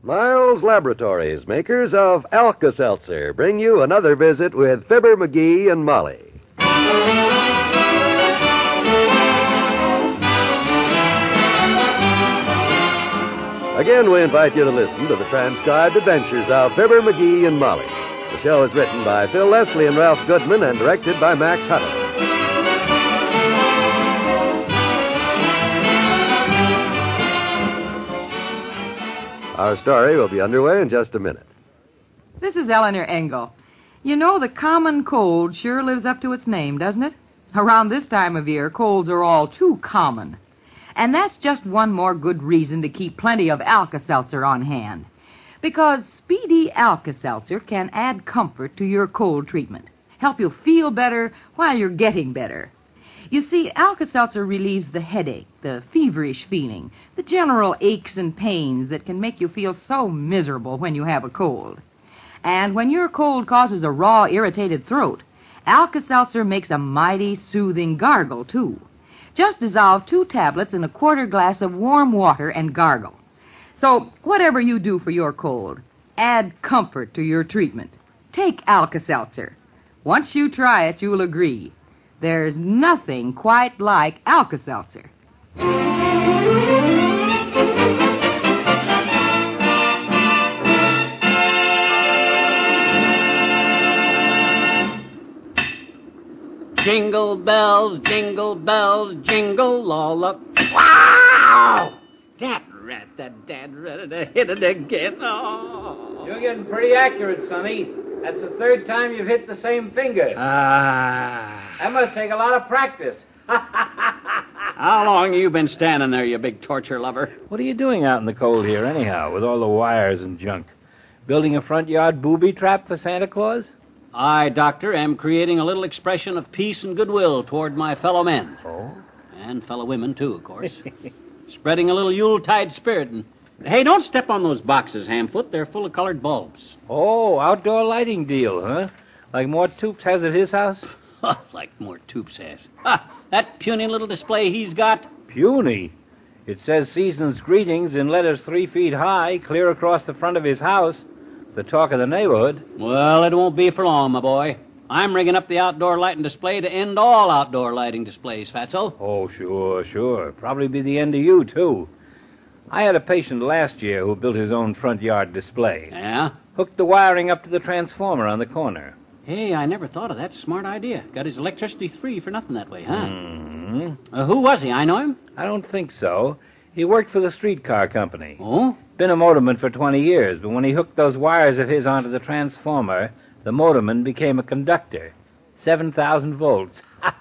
Miles Laboratories, makers of Alka-Seltzer, bring you another visit with Fibber McGee and Molly. Again, we invite you to listen to the transcribed adventures of Fibber McGee and Molly. The show is written by Phil Leslie and Ralph Goodman and directed by Max Hutto. Our story will be underway in just a minute. This is Eleanor Engel. You know, the common cold sure lives up to its name, doesn't it? Around this time of year, colds are all too common. And that's just one more good reason to keep plenty of Alka-Seltzer on hand. Because Speedy Alka-Seltzer can add comfort to your cold treatment, help you feel better while you're getting better. You see, Alka-Seltzer relieves the headache, the feverish feeling, the general aches and pains that can make you feel so miserable when you have a cold. And when your cold causes a raw, irritated throat, Alka-Seltzer makes a mighty soothing gargle, too. Just dissolve 2 tablets in a quarter glass of warm water and gargle. So, whatever you do for your cold, add comfort to your treatment. Take Alka-Seltzer. Once you try it, you'll agree. There's nothing quite like Alka-Seltzer. Jingle bells, jingle all up. Wow! That dad rat hit it again. Oh. You're getting pretty accurate, Sonny. That's the 3rd time you've hit the same finger. That must take a lot of practice. How long you been standing there, you big torture lover? What are you doing out in the cold here, anyhow, with all the wires and junk? Building a front yard booby trap for Santa Claus? I, Doctor, am creating a little expression of peace and goodwill toward my fellow men. Oh? And fellow women, too, of course. Spreading a little Yuletide spirit. And hey, don't step on those boxes, Hamfoot. They're full of colored bulbs. Oh, outdoor lighting deal, huh? Like Mort Toops has at his house? Like Mort Toops has. That puny little display he's got. Puny? It says Season's Greetings in letters 3 feet high, clear across the front of his house. The talk of the neighborhood. Well, it won't be for long, my boy. I'm rigging up the outdoor lighting display to end all outdoor lighting displays, Fatso. Oh, sure. Probably be the end of you, too. I had a patient last year who built his own front yard display. Yeah? Hooked the wiring up to the transformer on the corner. Hey, I never thought of that smart idea. Got his electricity free for nothing that way, huh? Mm-hmm. Who was he? I know him? I don't think so. He worked for the streetcar company. Oh? Been a motorman for 20 years, but when he hooked those wires of his onto the transformer, the motorman became a conductor. 7,000 volts.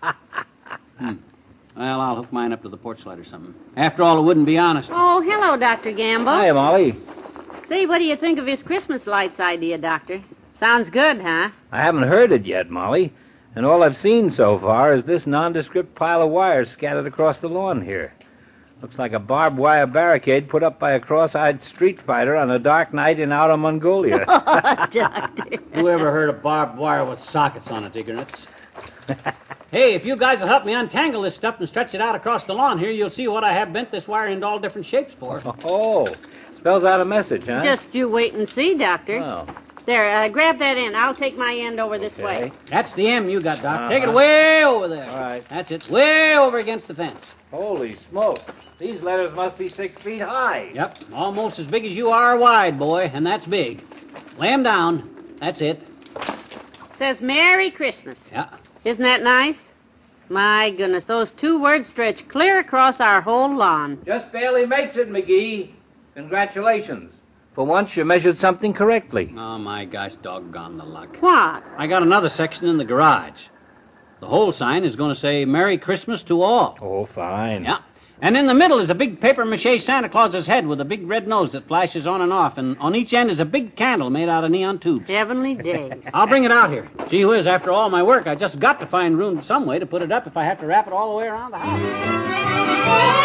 Well, I'll hook mine up to the porch light or something. After all, it wouldn't be honest. Oh, hello, Dr. Gamble. Hi, Molly. Say, what do you think of his Christmas lights idea, Doctor? Sounds good, huh? I haven't heard it yet, Molly. And all I've seen so far is this nondescript pile of wires scattered across the lawn here. Looks like a barbed wire barricade put up by a cross-eyed street fighter on a dark night in Outer Mongolia. Oh, Doctor. Who ever heard of barbed wire with sockets on it, ignorance? Hey, if you guys will help me untangle this stuff and stretch it out across the lawn here, you'll see what I have bent this wire into all different shapes for. Oh, spells out a message, huh? Just you wait and see, Doctor. Oh. There, grab that end. I'll take my end over this way. That's the M you got, Doc. Take it way over there. All right. That's it. Way over against the fence. Holy smoke. These letters must be 6 feet high. Yep, almost as big as you are wide, boy, and that's big. Lay 'em down. That's it. Says Merry Christmas. Yeah. Isn't that nice? My goodness, those 2 words stretch clear across our whole lawn. Just barely makes it, McGee. Congratulations. For once, you measured something correctly. Oh, my gosh, doggone the luck. What? I got another section in the garage. The whole sign is going to say Merry Christmas to all. Oh, fine. Yeah. And in the middle is a big papier-mâché Santa Claus's head with a big red nose that flashes on and off. And on each end is a big candle made out of neon tubes. Heavenly days. I'll bring it out here. Gee whiz, after all my work, I just got to find room some way to put it up if I have to wrap it all the way around the house.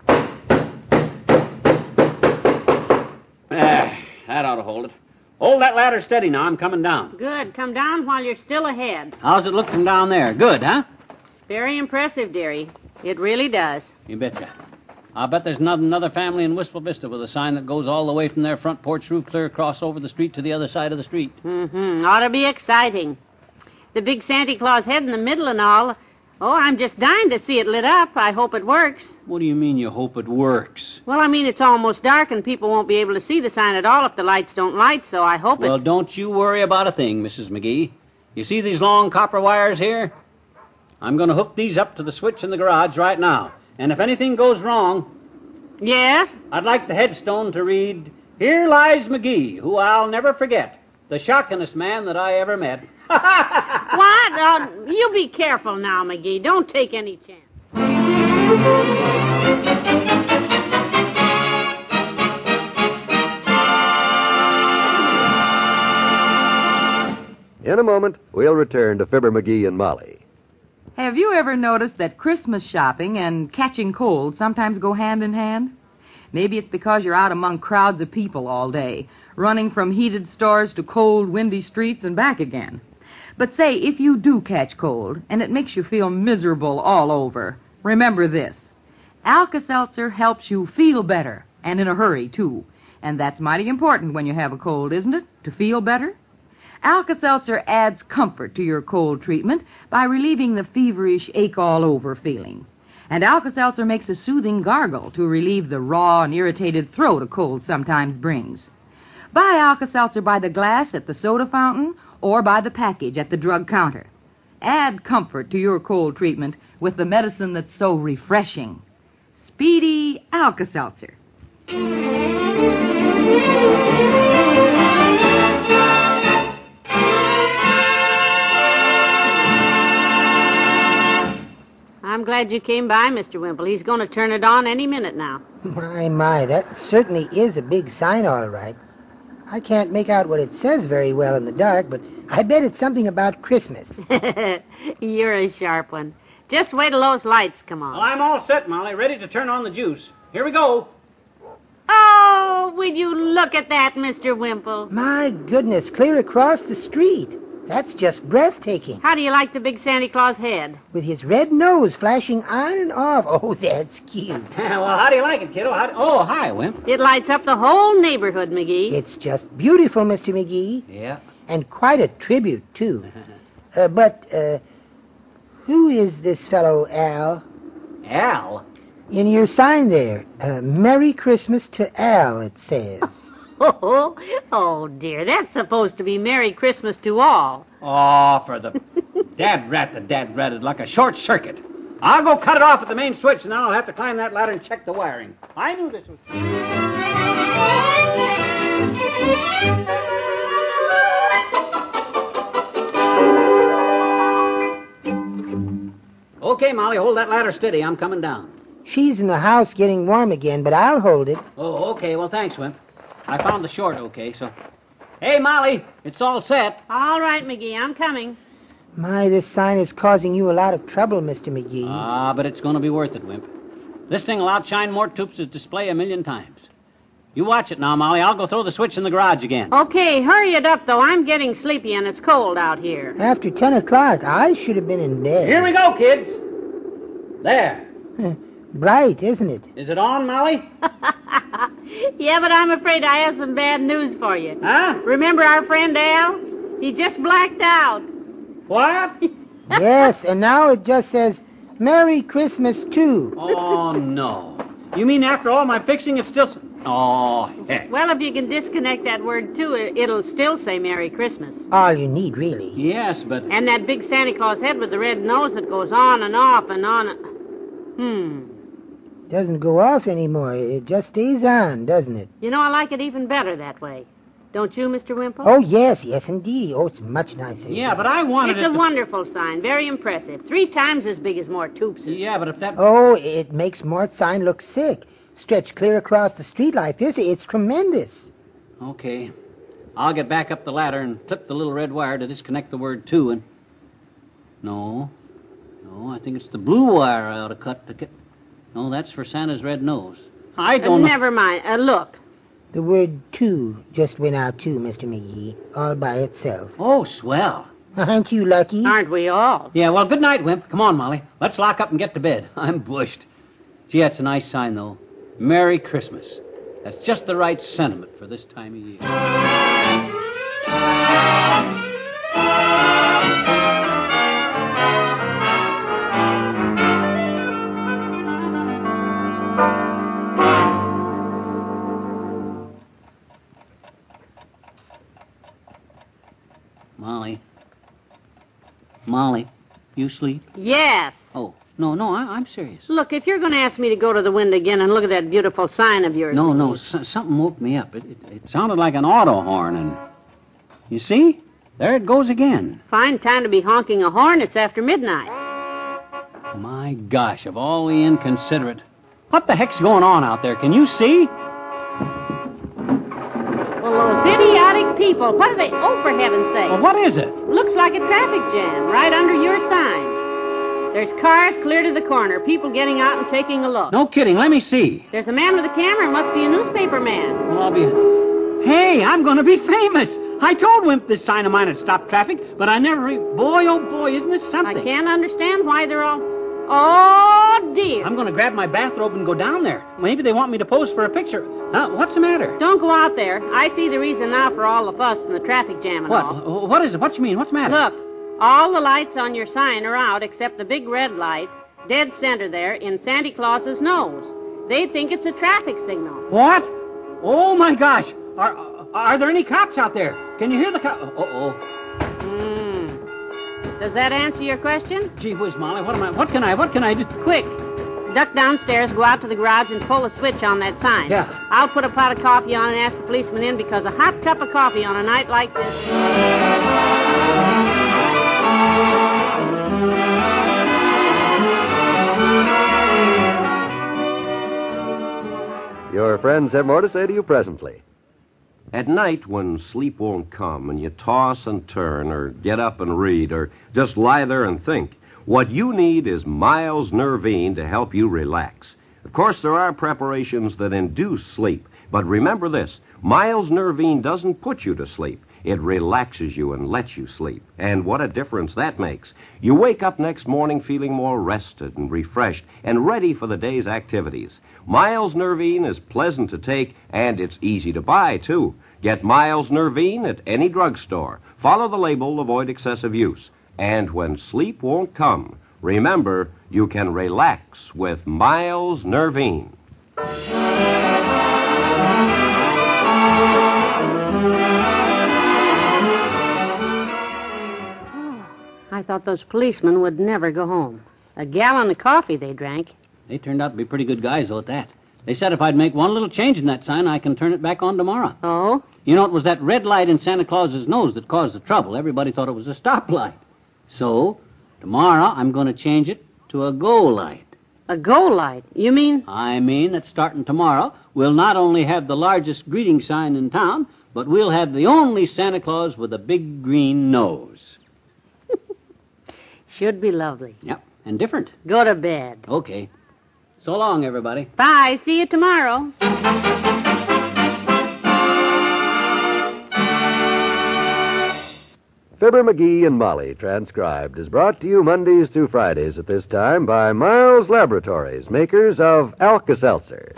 That ought to hold it. Hold that that ladder steady now. I'm coming down. Good. Come down while you're still ahead. How's it look from down there? Good, huh? Very impressive, dearie. It really does. You betcha. I'll bet there's not another family in Wistful Vista with a sign that goes all the way from their front porch roof clear across over the street to the other side of the street. Mm-hmm. Ought to be exciting. The big Santa Claus head in the middle and all. Oh, I'm just dying to see it lit up. I hope it works. What do you mean you hope it works? Well, I mean, it's almost dark and people won't be able to see the sign at all if the lights don't light, so I hope Well, don't you worry about a thing, Mrs. McGee. You see these long copper wires here? I'm going to hook these up to the switch in the garage right now. And if anything goes wrong, Yes? I'd like the headstone to read, "Here lies McGee, who I'll never forget, the shockingest man that I ever met." What? You be careful now, McGee. Don't take any chance. In a moment, we'll return to Fibber McGee and Molly. Have you ever noticed that Christmas shopping and catching cold sometimes go hand in hand? Maybe it's because you're out among crowds of people all day, running from heated stores to cold, windy streets and back again. But say, if you do catch cold, and it makes you feel miserable all over, remember this. Alka-Seltzer helps you feel better, and in a hurry, too. And that's mighty important when you have a cold, isn't it? To feel better? Alka-Seltzer adds comfort to your cold treatment by relieving the feverish ache-all-over feeling. And Alka-Seltzer makes a soothing gargle to relieve the raw and irritated throat a cold sometimes brings. Buy Alka-Seltzer by the glass at the soda fountain or by the package at the drug counter. Add comfort to your cold treatment with the medicine that's so refreshing. Speedy Alka-Seltzer. I'm glad you came by, Mr. Wimple. He's going to turn it on any minute now. My, that certainly is a big sign, all right. I can't make out what it says very well in the dark, but I bet it's something about Christmas. You're a sharp one. Just wait till those lights come on. Well, I'm all set, Molly, ready to turn on the juice. Here we go. Oh, will you look at that, Mr. Wimple? My goodness, clear across the street. That's just breathtaking. How do you like the big Santa Claus head? With his red nose flashing on and off. Oh, that's cute. Well, how do you like it, kiddo? Oh, hi, Wimp. It lights up the whole neighborhood, McGee. It's just beautiful, Mr. McGee. Yeah. And quite a tribute, too. But who is this fellow, Al? Al? In your sign there, Merry Christmas to Al, it says. Oh, dear. That's supposed to be Merry Christmas to all. Oh, for the dad ratted like a short circuit. I'll go cut it off at the main switch, and then I'll have to climb that ladder and check the wiring. I knew this was... Okay, Molly, hold that ladder steady. I'm coming down. She's in the house getting warm again, but I'll hold it. Oh, okay. Well, thanks, Wimp. I found the short okay, so... Hey, Molly, it's all set. All right, McGee, I'm coming. My, this sign is causing you a lot of trouble, Mr. McGee. But it's going to be worth it, Wimp. This thing will outshine Mort Toops' display 1,000,000 times. You watch it now, Molly. I'll go throw the switch in the garage again. Okay, hurry it up, though. I'm getting sleepy and it's cold out here. After 10 o'clock, I should have been in bed. Here we go, kids. There. Bright, isn't it? Is it on, Molly? Yeah, but I'm afraid I have some bad news for you. Huh? Remember our friend Al? He just blacked out. What? Yes, and now it just says, Merry Christmas, too. Oh, no. You mean after all my fixing, it's still... Oh, heck. Well, if you can disconnect that word, too, it'll still say Merry Christmas. All you need, really. Yes, but... And that big Santa Claus head with the red nose that goes on and off and on. Doesn't go off anymore. It just stays on, doesn't it? You know, I like it even better that way. Don't you, Mr. Wimple? Oh, yes, indeed. Oh, it's much nicer. Yeah, but I wanted It's it a to... wonderful sign. Very impressive. 3 times as big as Mort Toops'. Yeah, but if that... Oh, it makes Mort's sign look sick. Stretched clear across the street like this, it's tremendous. Okay. I'll get back up the ladder and clip the little red wire to disconnect the word to and... No, I think it's the blue wire I ought to cut to get... No, that's for Santa's red nose. I don't know... Never mind. Look. The word "to" just went out too, Mr. McGee, all by itself. Oh, swell. Aren't you lucky? Aren't we all? Yeah, well, good night, Wimp. Come on, Molly. Let's lock up and get to bed. I'm bushed. Gee, that's a nice sign, though. Merry Christmas. That's just the right sentiment for this time of year. Molly, you sleep? Yes. Oh, no, I'm serious. Look, if you're going to ask me to go to the window again and look at that beautiful sign of yours... No, something woke me up. It sounded like an auto horn, and... You see? There it goes again. Fine time to be honking a horn. It's after midnight. My gosh, of all the inconsiderate... What the heck's going on out there? Can you see? Well, those idiotic people, what are they... Oh, for heaven's sake. Well, what is it? Looks like a traffic jam right under your sign. There's cars clear to the corner, people getting out and taking a look. No kidding, let me see. There's a man with a camera, must be a newspaper man. Well, I'll be... Hey, I'm going to be famous. I told Wimp this sign of mine had stopped traffic, but I never... Boy, oh boy, isn't this something? I can't understand why they're all... Oh, dear. I'm going to grab my bathrobe and go down there. Maybe they want me to pose for a picture. What's the matter? Don't go out there. I see the reason now for all the fuss and the traffic jam and all. What? What is it? What you mean? What's the matter? Look, all the lights on your sign are out except the big red light, dead center there, in Santa Claus's nose. They think it's a traffic signal. What? Oh, my gosh. Are there any cops out there? Can you hear the cops? Uh-oh. Does that answer your question? Gee whiz, Molly, what can I do? Quick. Duck downstairs, go out to the garage, and pull a switch on that sign. Yeah. I'll put a pot of coffee on and ask the policeman in because a hot cup of coffee on a night like this... Your friends have more to say to you presently. At night, when sleep won't come and you toss and turn or get up and read or just lie there and think, what you need is Miles Nervine to help you relax. Of course, there are preparations that induce sleep, but remember this, Miles Nervine doesn't put you to sleep. It relaxes you and lets you sleep. And what a difference that makes. You wake up next morning feeling more rested and refreshed and ready for the day's activities. Miles Nervine is pleasant to take, and it's easy to buy, too. Get Miles Nervine at any drugstore. Follow the label, avoid excessive use. And when sleep won't come, remember, you can relax with Miles Nervine. I thought those policemen would never go home. A gallon of coffee they drank. They turned out to be pretty good guys, though, at that. They said if I'd make one little change in that sign, I can turn it back on tomorrow. Oh? You know, it was that red light in Santa Claus's nose that caused the trouble. Everybody thought it was a stoplight. So, tomorrow I'm going to change it to a go light. A go light? You mean? I mean that starting tomorrow, we'll not only have the largest greeting sign in town, but we'll have the only Santa Claus with a big green nose. Should be lovely. Yep, and different. Go to bed. Okay. So long, everybody. Bye. See you tomorrow. Fibber, McGee, and Molly, transcribed, is brought to you Mondays through Fridays at this time by Miles Laboratories, makers of Alka-Seltzer.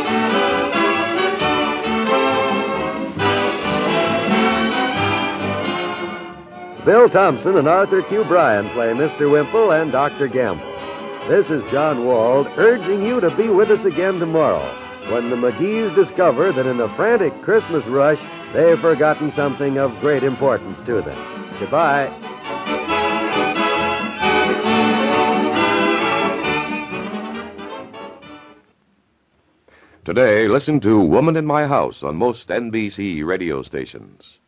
Bill Thompson and Arthur Q. Bryan play Mr. Wimple and Dr. Gamble. This is John Wald urging you to be with us again tomorrow when the McGees discover that in the frantic Christmas rush, they've forgotten something of great importance to them. Goodbye. Today, listen to Woman in My House on most NBC radio stations.